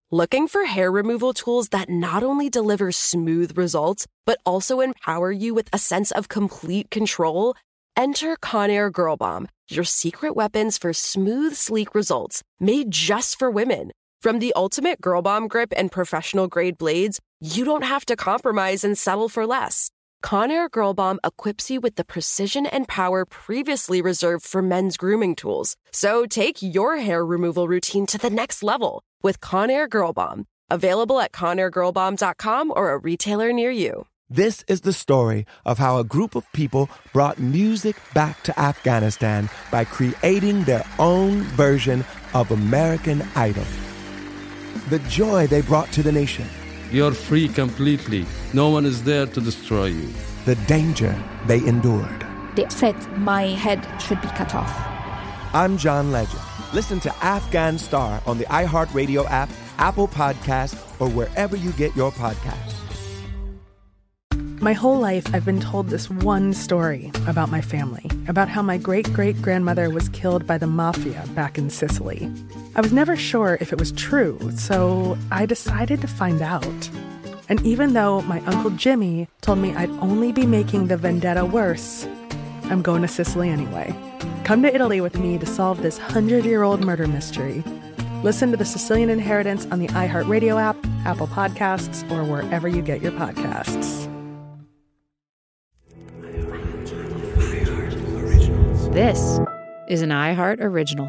Looking for hair removal tools that not only deliver smooth results, but also empower you with a sense of complete control? Enter Conair Girl Bomb, your secret weapons for smooth, sleek results, made just for women. From the ultimate Girl Bomb grip and professional-grade blades, you don't have to compromise and settle for less. Conair Girl Bomb equips you with the precision and power previously reserved for men's grooming tools. So take your hair removal routine to the next level with Conair Girl Bomb. Available at ConairGirlBomb.com or a retailer near you. This is the story of how a group of people brought music back to Afghanistan by creating their own version of American Idol. The joy they brought to the nation. You're free completely. No one is there to destroy you. The danger they endured. They said my head should be cut off. I'm John Legend. Listen to Afghan Star on the iHeartRadio app, Apple Podcasts, or wherever you get your podcasts. My whole life, I've been told this one story about my family, about how my great-great-grandmother was killed by the mafia back in Sicily. I was never sure if it was true, so I decided to find out. And even though my Uncle Jimmy told me I'd only be making the vendetta worse, I'm going to Sicily anyway. Come to Italy with me to solve this 100-year-old murder mystery. Listen to The Sicilian Inheritance on the iHeartRadio app, Apple Podcasts, or wherever you get your podcasts. This is an iHeart Original.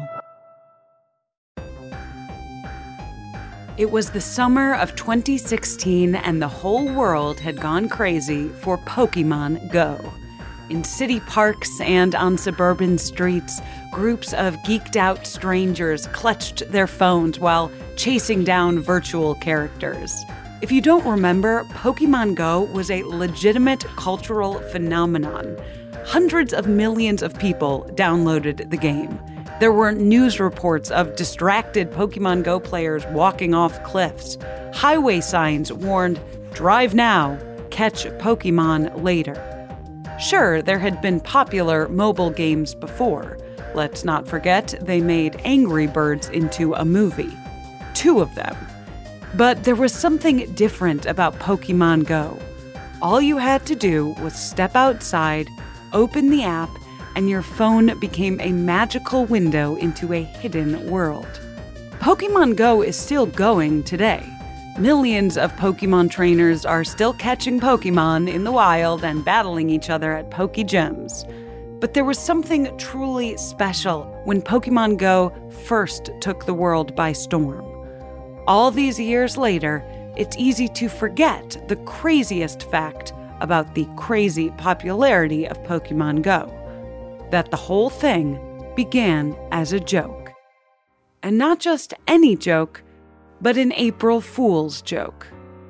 It was the summer of 2016, and the whole world had gone crazy for Pokémon Go. In city parks and on suburban streets, groups of geeked-out strangers clutched their phones while chasing down virtual characters. If you don't remember, Pokémon Go was a legitimate cultural phenomenon. Hundreds of millions of people downloaded the game. There were news reports of distracted Pokémon Go players walking off cliffs. Highway signs warned, "Drive now, catch Pokémon later." Sure, there had been popular mobile games before. Let's not forget they made Angry Birds into a movie. 2 of them. But there was something different about Pokémon Go. All you had to do was step outside, open the app, and your phone became a magical window into a hidden world. Pokémon Go is still going today. Millions of Pokémon trainers are still catching Pokémon in the wild and battling each other at Pokégems. But there was something truly special when Pokémon Go first took the world by storm. All these years later, it's easy to forget the craziest fact about the crazy popularity of Pokémon Go. That the whole thing began as a joke. And not just any joke, but an April Fool's joke.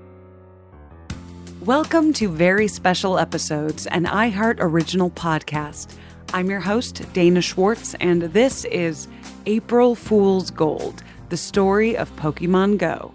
Welcome to Very Special Episodes, an iHeart Original podcast. I'm your host, Dana Schwartz, and this is April Fool's Gold, the story of Pokémon Go.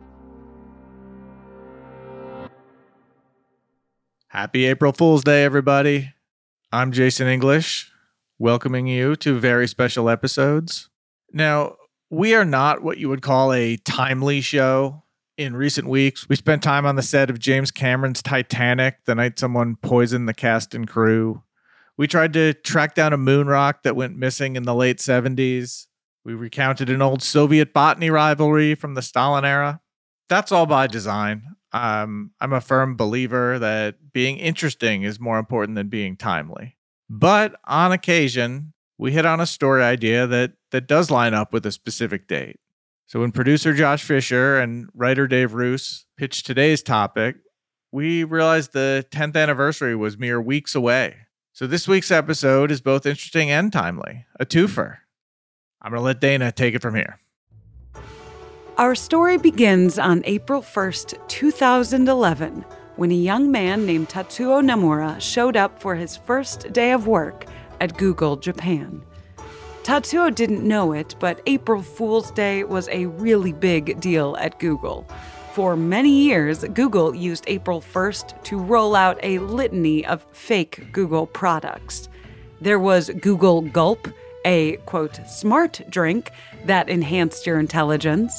Happy April Fool's Day, everybody. I'm Jason English, welcoming you to Very Special Episodes. Now, we are not what you would call a timely show. In recent weeks, we spent time on the set of James Cameron's Titanic the night someone poisoned the cast and crew. We tried to track down a moon rock that went missing in the late 70s. We recounted an old Soviet botany rivalry from the Stalin era. That's all by design. I'm a firm believer that being interesting is more important than being timely. But on occasion, we hit on a story idea that does line up with a specific date. So when producer Josh Fisher and writer Dave Roos pitched today's topic, we realized the 10th anniversary was mere weeks away. So this week's episode is both interesting and timely, a twofer. I'm going to let Dana take it from here. Our story begins on April 1st, 2011, when a young man named Tatsuo Nomura showed up for his first day of work at Google Japan. Tatsuo didn't know it, but April Fool's Day was a really big deal at Google. For many years, Google used April 1st to roll out a litany of fake Google products. There was Google Gulp, a, quote, smart drink that enhanced your intelligence,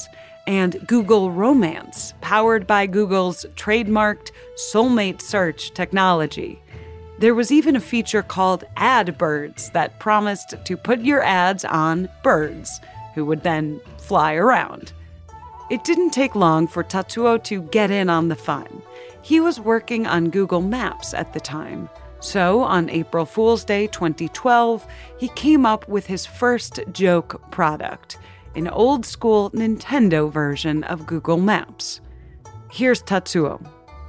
and Google Romance, powered by Google's trademarked soulmate search technology. There was even a feature called AdBirds that promised to put your ads on birds, who would then fly around. It didn't take long for Tatsuo to get in on the fun. He was working on Google Maps at the time. So, on April Fool's Day 2012, he came up with his first joke product, an old-school Nintendo version of Google Maps. Here's Tatsuo.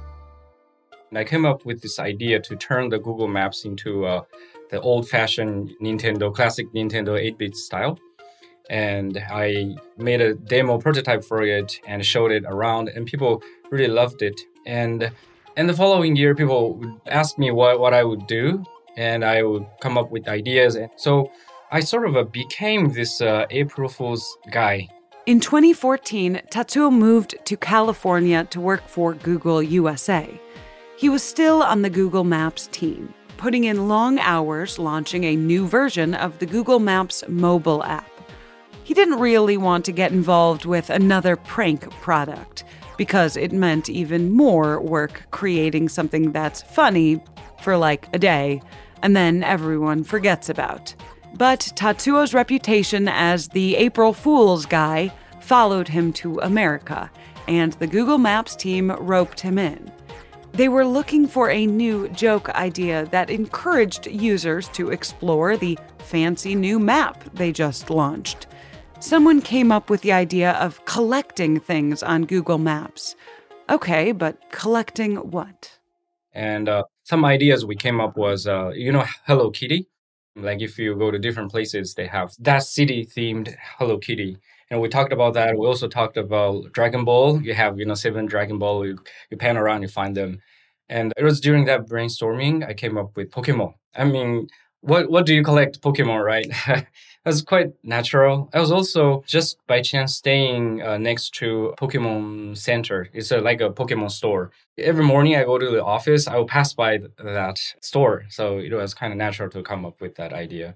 I came up with this idea to turn the Google Maps into the old-fashioned classic Nintendo 8-bit style. And I made a demo prototype for it and showed it around, and people really loved it. And the following year, people would ask me what I would do, and I would come up with ideas. And so I sort of became this April Fool's guy. In 2014, Tatsuo moved to California to work for Google USA. He was still on the Google Maps team, putting in long hours launching a new version of the Google Maps mobile app. He didn't really want to get involved with another prank product because it meant even more work creating something that's funny for like a day and then everyone forgets about. But Tatsuo's reputation as the April Fool's guy followed him to America, and the Google Maps team roped him in. They were looking for a new joke idea that encouraged users to explore the fancy new map they just launched. Someone came up with the idea of collecting things on Google Maps. Okay, but collecting what? And some ideas we came up was, Hello Kitty? Like if you go to different places, they have that city-themed Hello Kitty. And we talked about that. We also talked about Dragon Ball. You have, 7 Dragon Ball. You pan around, you find them. And it was during that brainstorming, I came up with Pokemon. I mean, what do you collect? Pokemon, right? That's quite natural. I was also just by chance staying next to Pokemon Center. It's like a Pokemon store. Every morning I go to the office, I will pass by that store. So it was kind of natural to come up with that idea.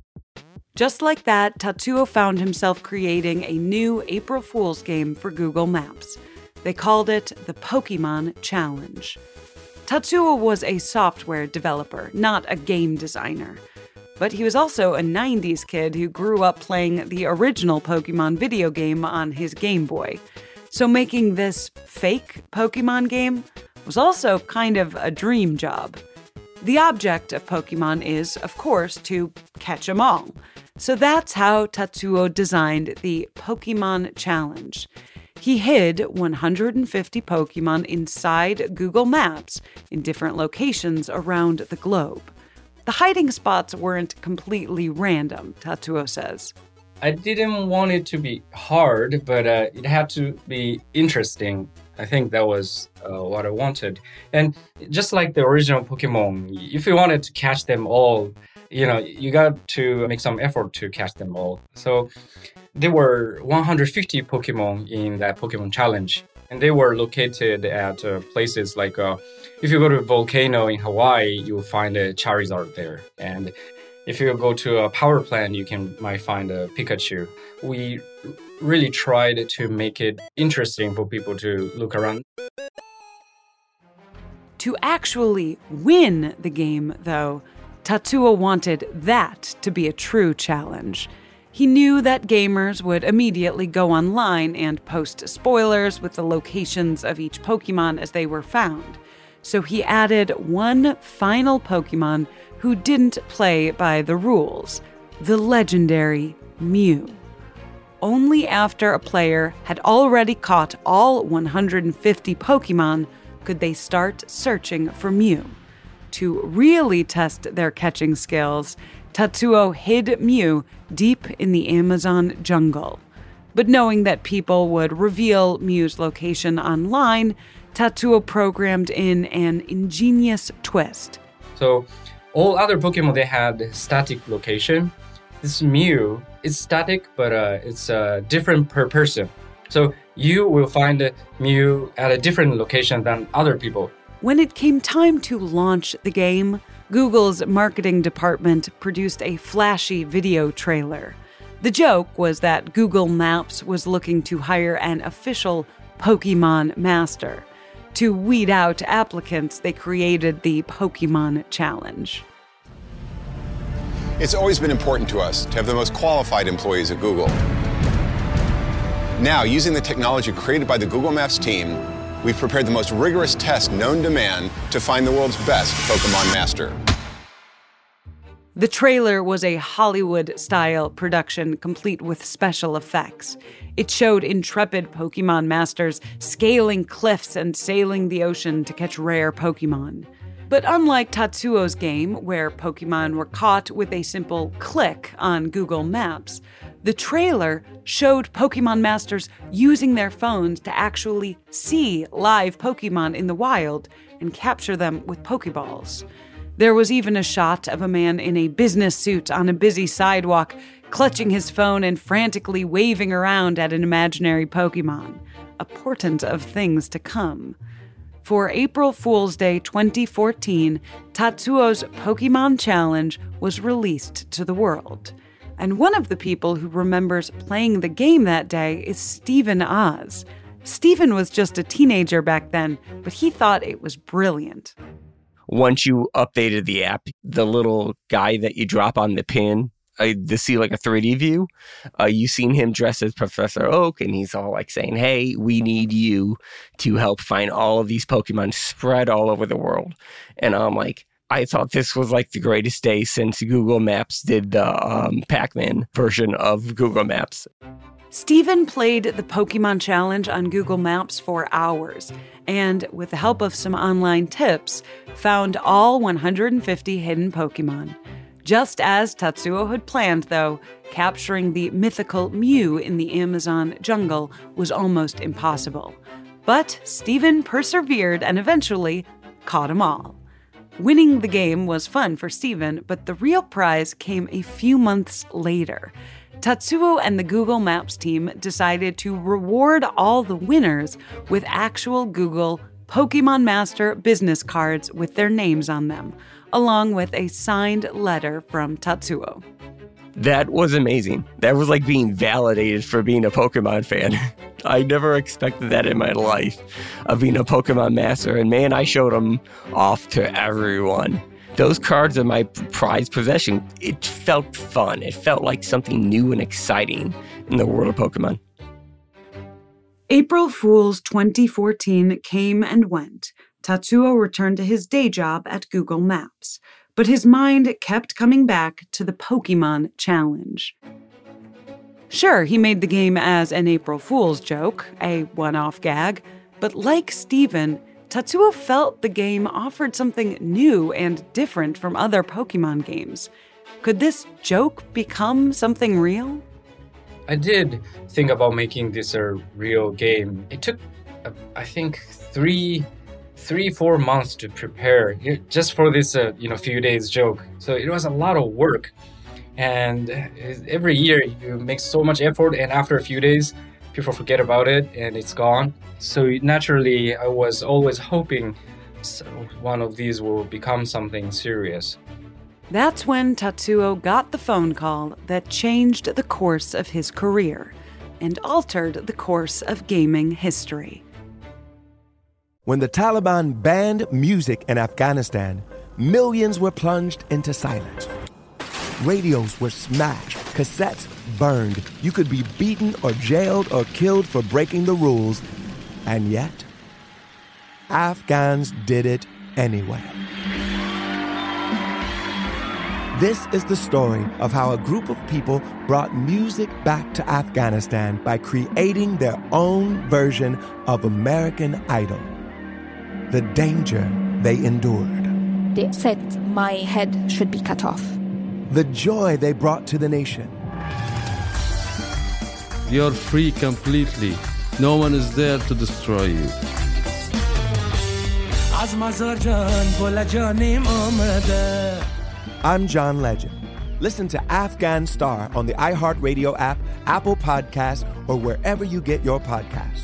Just like that, Tatsuo found himself creating a new April Fool's game for Google Maps. They called it the Pokemon Challenge. Tatsuo was a software developer, not a game designer. But he was also a 90s kid who grew up playing the original Pokemon video game on his Game Boy. So making this fake Pokemon game was also kind of a dream job. The object of Pokemon is, of course, to catch 'em all. So that's how Tatsuo designed the Pokemon Challenge. He hid 150 Pokemon inside Google Maps in different locations around the globe. The hiding spots weren't completely random, Tatsuo says. I didn't want it to be hard, but it had to be interesting. I think that was what I wanted. And just like the original Pokemon, if you wanted to catch them all, you got to make some effort to catch them all. So there were 150 Pokemon in that Pokemon Challenge. And they were located at places like, if you go to a volcano in Hawaii, you'll find a Charizard there. And if you go to a power plant, you might find a Pikachu. We really tried to make it interesting for people to look around. To actually win the game, though, Tatsuo wanted that to be a true challenge. He knew that gamers would immediately go online and post spoilers with the locations of each Pokemon as they were found. So he added one final Pokemon who didn't play by the rules, the legendary Mew. Only after a player had already caught all 150 Pokemon could they start searching for Mew. To really test their catching skills, Tatsuo hid Mew deep in the Amazon jungle. But knowing that people would reveal Mew's location online, Tatsuo programmed in an ingenious twist. So all other Pokemon, they had static location. This Mew is static, but it's different per person. So you will find Mew at a different location than other people. When it came time to launch the game, Google's marketing department produced a flashy video trailer. The joke was that Google Maps was looking to hire an official Pokemon master. To weed out applicants, they created the Pokemon Challenge. It's always been important to us to have the most qualified employees at Google. Now, using the technology created by the Google Maps team, we've prepared the most rigorous test known to man to find the world's best Pokemon master. The trailer was a Hollywood-style production complete with special effects. It showed intrepid Pokemon masters scaling cliffs and sailing the ocean to catch rare Pokemon. But unlike Tatsuo's game, where Pokemon were caught with a simple click on Google Maps, the trailer showed Pokemon masters using their phones to actually see live Pokemon in the wild and capture them with Pokeballs. There was even a shot of a man in a business suit on a busy sidewalk, clutching his phone and frantically waving around at an imaginary Pokemon, a portent of things to come. For April Fool's Day 2014, Tatsuo's Pokemon Challenge was released to the world. And one of the people who remembers playing the game that day is Stephen Oz. Stephen was just a teenager back then, but he thought it was brilliant. Once you updated the app, the little guy that you drop on the pin to see like a 3D view, you seen him dressed as Professor Oak, and he's all like saying, hey, we need you to help find all of these Pokemon spread all over the world. And I'm like, I thought this was like the greatest day since Google Maps did the Pac-Man version of Google Maps. Stephen played the Pokemon Challenge on Google Maps for hours, and with the help of some online tips, found all 150 hidden Pokemon. Just as Tatsuo had planned, though, capturing the mythical Mew in the Amazon jungle was almost impossible. But Stephen persevered and eventually caught them all. Winning the game was fun for Stephen, but the real prize came a few months later. Tatsuo and the Google Maps team decided to reward all the winners with actual Google Pokemon Master business cards with their names on them, along with a signed letter from Tatsuo. That was amazing. That was like being validated for being a Pokemon fan. I never expected that in my life, of being a Pokemon master. And man, I showed them off to everyone. Those cards are my prized possession. It felt fun. It felt like something new and exciting in the world of Pokemon. April Fool's 2014 came and went. Tatsuo returned to his day job at Google Maps, but his mind kept coming back to the Pokemon Challenge. Sure, he made the game as an April Fool's joke, a one-off gag, but like Steven, Tatsuo felt the game offered something new and different from other Pokemon games. Could this joke become something real? I did think about making this a real game. It took, I think, 3-4 months to prepare just for this, few days joke. So it was a lot of work. And every year you make so much effort, and after a few days, people forget about it and it's gone. So naturally, I was always hoping one of these will become something serious. That's when Tatsuo got the phone call that changed the course of his career and altered the course of gaming history. When the Taliban banned music in Afghanistan, millions were plunged into silence. Radios were smashed, cassettes burned. You could be beaten or jailed or killed for breaking the rules. And yet, Afghans did it anyway. This is the story of how a group of people brought music back to Afghanistan by creating their own version of American Idol. The danger they endured. They said my head should be cut off. The joy they brought to the nation. You're free completely. No one is there to destroy you. I'm John Legend. Listen to Afghan Star on the iHeartRadio app, Apple Podcasts, or wherever you get your podcasts.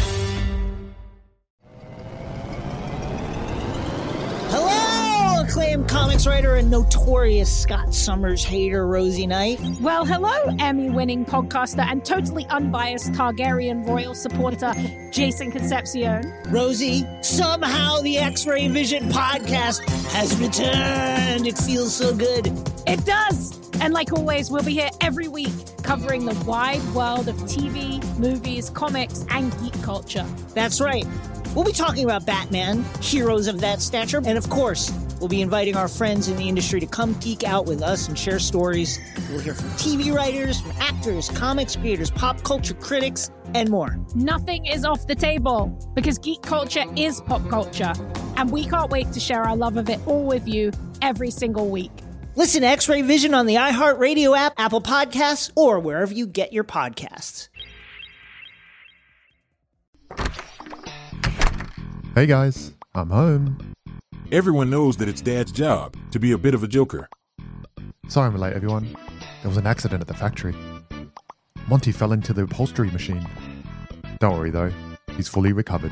Hello, am comics writer and notorious Scott Summers hater, Rosie Knight. Well, hello, Emmy-winning podcaster and totally unbiased Targaryen royal supporter, Jason Concepcion. Rosie, somehow the X-Ray Vision podcast has returned. It feels so good. It does. And like always, we'll be here every week covering the wide world of TV, movies, comics, and geek culture. That's right. We'll be talking about Batman, heroes of that stature, and of course, we'll be inviting our friends in the industry to come geek out with us and share stories. We'll hear from TV writers, from actors, comics creators, pop culture critics, and more. Nothing is off the table because geek culture is pop culture, and we can't wait to share our love of it all with you every single week. Listen to X-Ray Vision on the iHeartRadio app, Apple Podcasts, or wherever you get your podcasts. Hey guys, I'm home. Everyone knows that it's Dad's job to be a bit of a joker. Sorry I'm late, everyone. There was an accident at the factory. Monty fell into the upholstery machine. Don't worry though, he's fully recovered.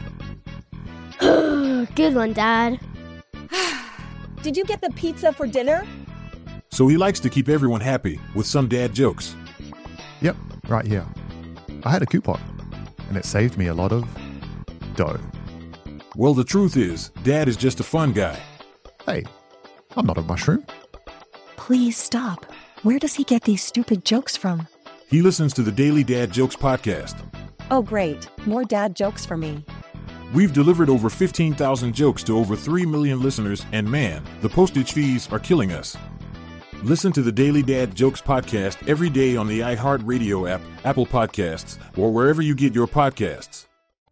Good one, Dad. Did you get the pizza for dinner? So he likes to keep everyone happy with some dad jokes. Yep, right here. I had a coupon, and it saved me a lot of dough. Well, the truth is, Dad is just a fun guy. Hey, I'm not a mushroom. Please stop. Where does he get these stupid jokes from? He listens to the Daily Dad Jokes podcast. Oh, great. More dad jokes for me. We've delivered over 15,000 jokes to over 3 million listeners, and man, the postage fees are killing us. Listen to the Daily Dad Jokes podcast every day on the iHeartRadio app, Apple Podcasts, or wherever you get your podcasts.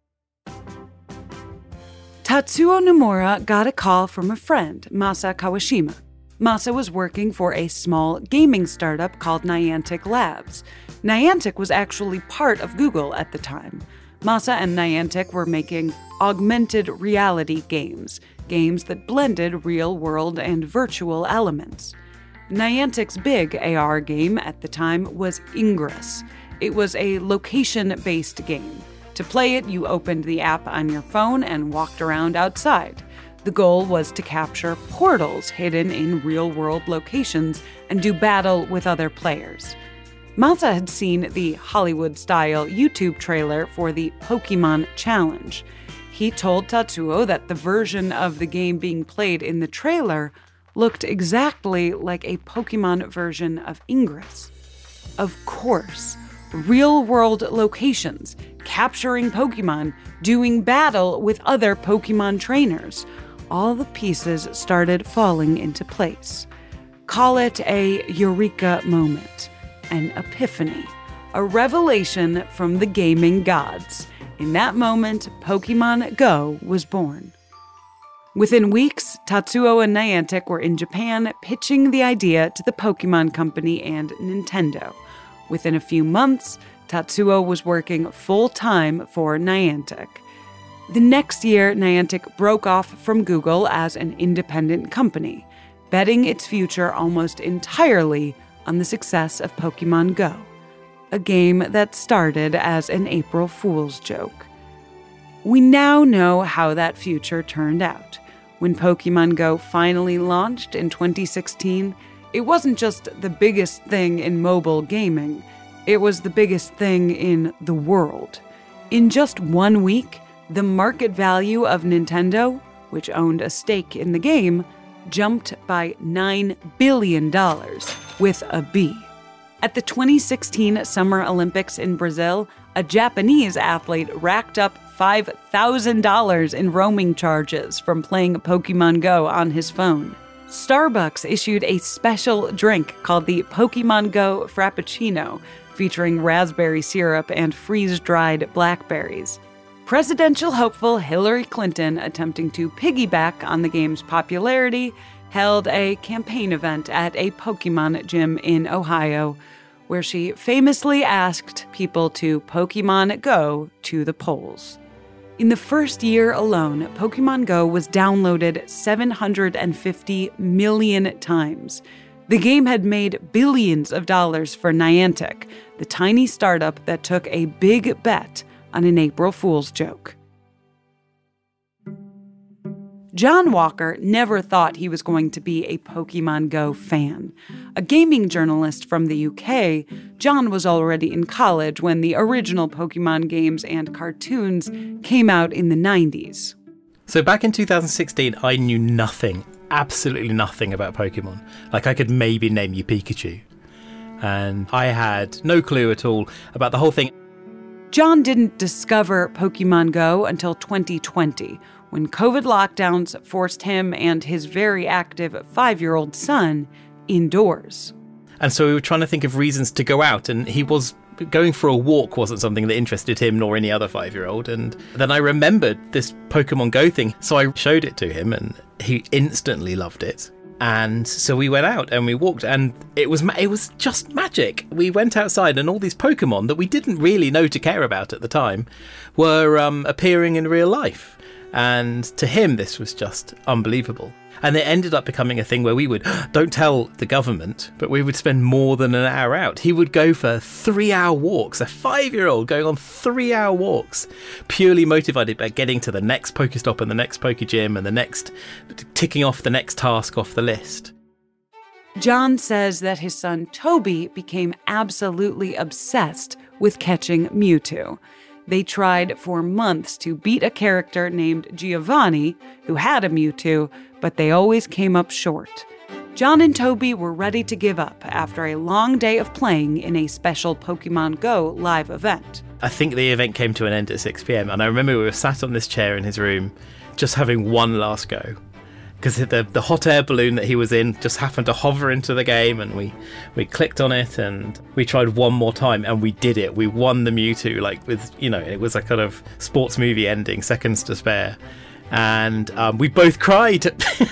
Tatsuo Nomura got a call from a friend, Masa Kawashima. Masa was working for a small gaming startup called Niantic Labs. Niantic was actually part of Google at the time. Masa and Niantic were making augmented reality games that blended real-world and virtual elements. Niantic's big AR game at the time was Ingress. It was a location-based game. To play it, you opened the app on your phone and walked around outside. The goal was to capture portals hidden in real-world locations and do battle with other players. Masa had seen the Hollywood-style YouTube trailer for the Pokemon Challenge. He told Tatsuo that the version of the game being played in the trailer looked exactly like a Pokemon version of Ingress. Of course, real-world locations, capturing Pokemon, doing battle with other Pokemon trainers. All the pieces started falling into place. Call it a eureka moment, an epiphany, a revelation from the gaming gods. In that moment, Pokemon Go was born. Within weeks, Tatsuo and Niantic were in Japan pitching the idea to the Pokemon Company and Nintendo. Within a few months, Tatsuo was working full-time for Niantic. The next year, Niantic broke off from Google as an independent company, betting its future almost entirely on the success of Pokemon Go, a game that started as an April Fool's joke. We now know how that future turned out. When Pokemon Go finally launched in 2016, it wasn't just the biggest thing in mobile gaming, it was the biggest thing in the world. In just 1 week, the market value of Nintendo, which owned a stake in the game, jumped by $9 billion, with a B. At the 2016 Summer Olympics in Brazil, a Japanese athlete racked up $5,000 in roaming charges from playing Pokemon Go on his phone. Starbucks issued a special drink called the Pokemon Go Frappuccino, featuring raspberry syrup and freeze-dried blackberries. Presidential hopeful Hillary Clinton, attempting to piggyback on the game's popularity, held a campaign event at a Pokemon gym in Ohio, where she famously asked people to Pokemon Go to the polls. In the first year alone, Pokemon Go was downloaded 750 million times. The game had made billions of dollars for Niantic, the tiny startup that took a big bet on an April Fool's joke. John Walker never thought he was going to be a Pokemon Go fan. A gaming journalist from the UK, John was already in college when the original Pokemon games and cartoons came out in the 90s. So back in 2016, I knew nothing, absolutely nothing about Pokemon. Like, I could maybe name you Pikachu. And I had no clue at all about the whole thing. John didn't discover Pokemon Go until 2020, when COVID lockdowns forced him and his very active 5-year-old son indoors. And so we were trying to think of reasons to go out, and going for a walk wasn't something that interested him nor any other 5-year-old. And then I remembered this Pokemon Go thing, so I showed it to him and he instantly loved it. And so we went out and we walked, and it was just magic. We went outside and all these Pokemon that we didn't really know to care about at the time were appearing in real life. And to him, this was just unbelievable. And it ended up becoming a thing where we would, don't tell the government, but we would spend more than an hour out. He would go for 3-hour walks, a 5-year-old going on 3-hour walks, purely motivated by getting to the next Pokestop and the next Pokegym and the next, ticking off the next task off the list. John says that his son Toby became absolutely obsessed with catching Mewtwo. They tried for months to beat a character named Giovanni, who had a Mewtwo, but they always came up short. John and Toby were ready to give up after a long day of playing in a special Pokemon Go live event. I think the event came to an end at 6 p.m. and I remember we were sat on this chair in his room just having one last go. Because the hot air balloon that he was in just happened to hover into the game, and we clicked on it and we tried one more time and we did it. We won the Mewtwo, like with, it was a kind of sports movie ending, seconds to spare. And we both cried.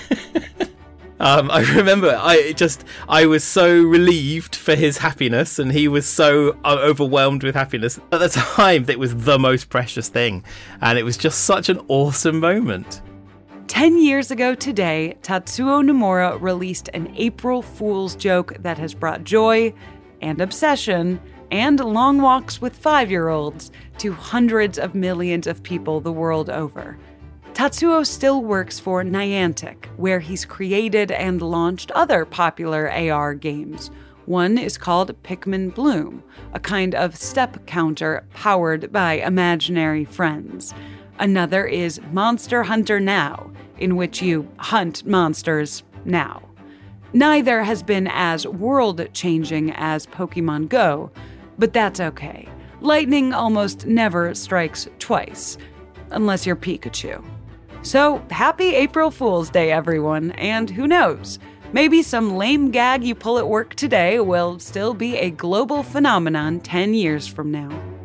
I remember I was so relieved for his happiness, and he was so overwhelmed with happiness. At the time, it was the most precious thing. And it was just such an awesome moment. 10 years ago today, Tatsuo Nomura released an April Fool's joke that has brought joy and obsession and long walks with 5-year-olds to hundreds of millions of people the world over. Tatsuo still works for Niantic, where he's created and launched other popular AR games. One is called Pikmin Bloom, a kind of step counter powered by imaginary friends. Another is Monster Hunter Now, in which you hunt monsters now. Neither has been as world-changing as Pokemon Go, but that's okay. Lightning almost never strikes twice, unless you're Pikachu. So, happy April Fool's Day, everyone, and who knows, maybe some lame gag you pull at work today will still be a global phenomenon 10 years from now.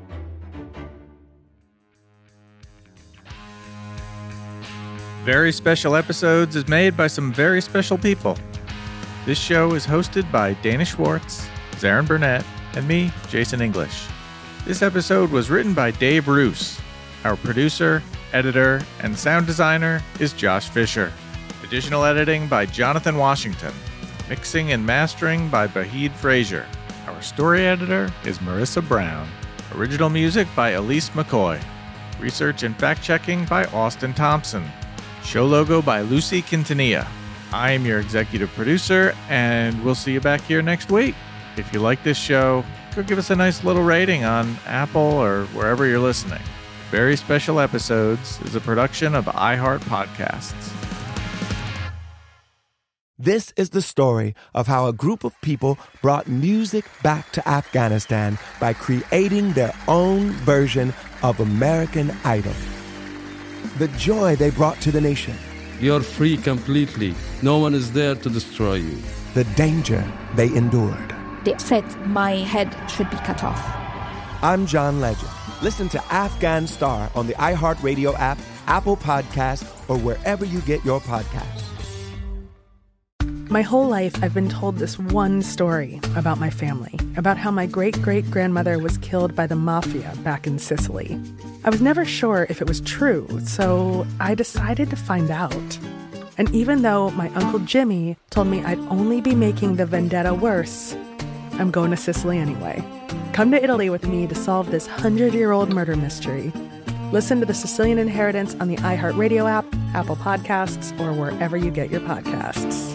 Very Special Episodes is made by some very special people. This show is hosted by Dana Schwartz, Zarin Burnett, and me, Jason English. This episode was written by Dave Roos. Our producer, editor, and sound designer is Josh Fisher. Additional editing by Jonathan Washington. Mixing and mastering by Bahid Frazier. Our story editor is Marissa Brown. Original music by Elise McCoy. Research and fact-checking by Austin Thompson. Show logo by Lucy Quintanilla. I am your executive producer, and we'll see you back here next week. If you like this show, go give us a nice little rating on Apple or wherever you're listening. Very Special Episodes is a production of iHeart Podcasts. This is the story of how a group of people brought music back to Afghanistan by creating their own version of American Idol. The joy they brought to the nation. You're free completely. No one is there to destroy you. The danger they endured. They said my head should be cut off. I'm John Legend. Listen to Afghan Star on the iHeartRadio app, Apple Podcasts, or wherever you get your podcasts. My whole life, I've been told this one story about my family, about how my great-great-grandmother was killed by the mafia back in Sicily. I was never sure if it was true, so I decided to find out. And even though my Uncle Jimmy told me I'd only be making the vendetta worse, I'm going to Sicily anyway. Come to Italy with me to solve this 100-year-old murder mystery. Listen to The Sicilian Inheritance on the iHeartRadio app, Apple Podcasts, or wherever you get your podcasts.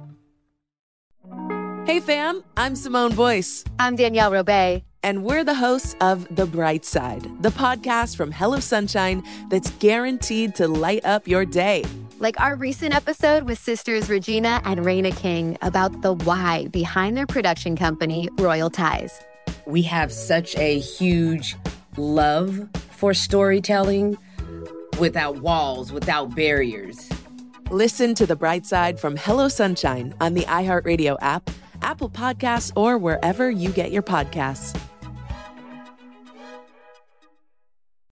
Hey fam, I'm Simone Boyce. I'm Danielle Robay. And we're the hosts of The Bright Side, the podcast from Hello Sunshine that's guaranteed to light up your day. Like our recent episode with sisters Regina and Raina King about the why behind their production company, Royal Ties. We have such a huge love for storytelling without walls, without barriers. Listen to The Bright Side from Hello Sunshine on the iHeartRadio app, Apple Podcasts, or wherever you get your podcasts.